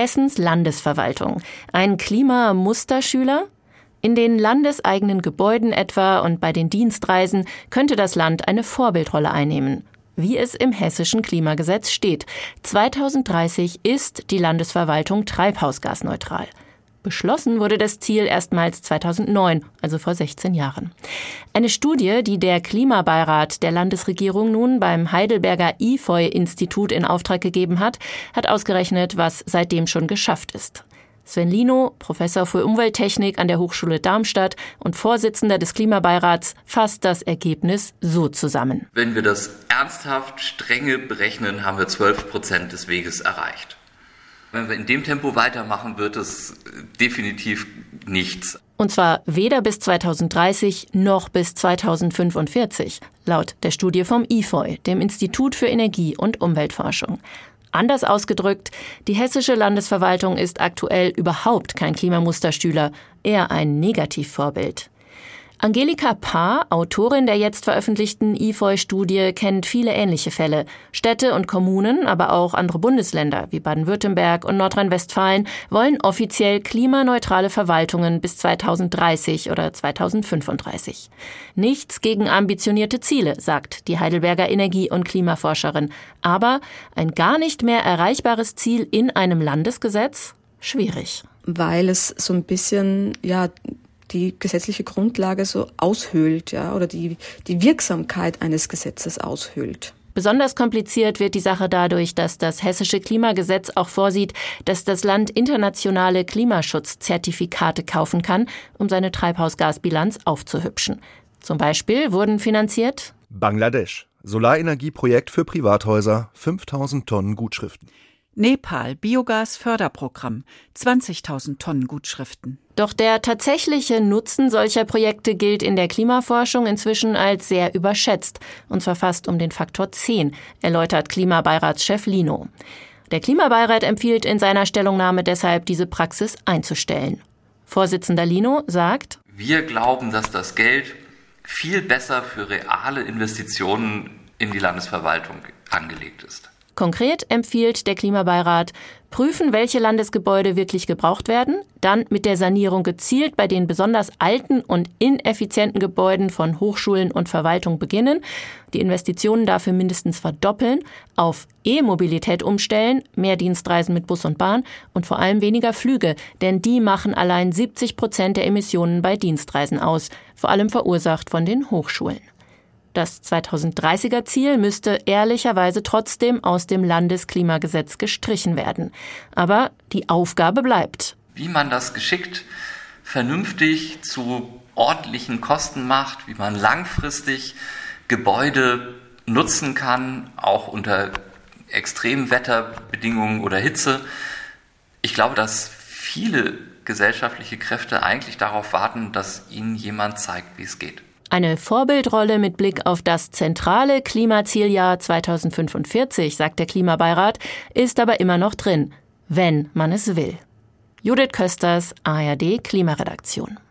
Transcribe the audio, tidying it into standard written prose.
Hessens Landesverwaltung. Ein Klimamusterschüler? In den landeseigenen Gebäuden etwa und bei den Dienstreisen könnte das Land eine Vorbildrolle einnehmen. Wie es im hessischen Klimagesetz steht. 2030 ist die Landesverwaltung treibhausgasneutral. Beschlossen wurde das Ziel erstmals 2009, also vor 16 Jahren. Eine Studie, die der Klimabeirat der Landesregierung nun beim Heidelberger IFOI-Institut in Auftrag gegeben hat, hat ausgerechnet, was seitdem schon geschafft ist. Sven Lino, Professor für Umwelttechnik an der Hochschule Darmstadt und Vorsitzender des Klimabeirats, fasst das Ergebnis so zusammen. Wenn wir das ernsthaft strenge berechnen, haben wir 12% des Weges erreicht. Wenn wir in dem Tempo weitermachen, wird es definitiv nichts. Und zwar weder bis 2030 noch bis 2045, laut der Studie vom IFOI, dem Institut für Energie- und Umweltforschung. Anders ausgedrückt, die hessische Landesverwaltung ist aktuell überhaupt kein Klimamusterschüler, eher ein Negativvorbild. Angelika Paar, Autorin der jetzt veröffentlichten IFOI-Studie, kennt viele ähnliche Fälle. Städte und Kommunen, aber auch andere Bundesländer wie Baden-Württemberg und Nordrhein-Westfalen wollen offiziell klimaneutrale Verwaltungen bis 2030 oder 2035. Nichts gegen ambitionierte Ziele, sagt die Heidelberger Energie- und Klimaforscherin. Aber ein gar nicht mehr erreichbares Ziel in einem Landesgesetz? Schwierig. Weil es so ein bisschen, die gesetzliche Grundlage so aushöhlt, oder die Wirksamkeit eines Gesetzes aushöhlt. Besonders kompliziert wird die Sache dadurch, dass das hessische Klimagesetz auch vorsieht, dass das Land internationale Klimaschutzzertifikate kaufen kann, um seine Treibhausgasbilanz aufzuhübschen. Zum Beispiel wurden finanziert Bangladesch, Solarenergieprojekt für Privathäuser, 5000 Tonnen Gutschriften. Nepal, Biogas-Förderprogramm, 20.000 Tonnen Gutschriften. Doch der tatsächliche Nutzen solcher Projekte gilt in der Klimaforschung inzwischen als sehr überschätzt, und zwar fast um den Faktor 10, erläutert Klimaberatschef Lino. Der Klimabeirat empfiehlt in seiner Stellungnahme deshalb, diese Praxis einzustellen. Vorsitzender Lino sagt: Wir glauben, dass das Geld viel besser für reale Investitionen in die Landesverwaltung angelegt ist. Konkret empfiehlt der Klimabeirat, prüfen, welche Landesgebäude wirklich gebraucht werden, dann mit der Sanierung gezielt bei den besonders alten und ineffizienten Gebäuden von Hochschulen und Verwaltung beginnen, die Investitionen dafür mindestens verdoppeln, auf E-Mobilität umstellen, mehr Dienstreisen mit Bus und Bahn und vor allem weniger Flüge, denn die machen allein 70% der Emissionen bei Dienstreisen aus, vor allem verursacht von den Hochschulen. Das 2030er-Ziel müsste ehrlicherweise trotzdem aus dem Landesklimagesetz gestrichen werden. Aber die Aufgabe bleibt. Wie man das geschickt, vernünftig zu ordentlichen Kosten macht, wie man langfristig Gebäude nutzen kann, auch unter extremen Wetterbedingungen oder Hitze. Ich glaube, dass viele gesellschaftliche Kräfte eigentlich darauf warten, dass ihnen jemand zeigt, wie es geht. Eine Vorbildrolle mit Blick auf das zentrale Klimazieljahr 2045, sagt der Klimabeirat, ist aber immer noch drin, wenn man es will. Judith Kösters, ARD Klimaredaktion.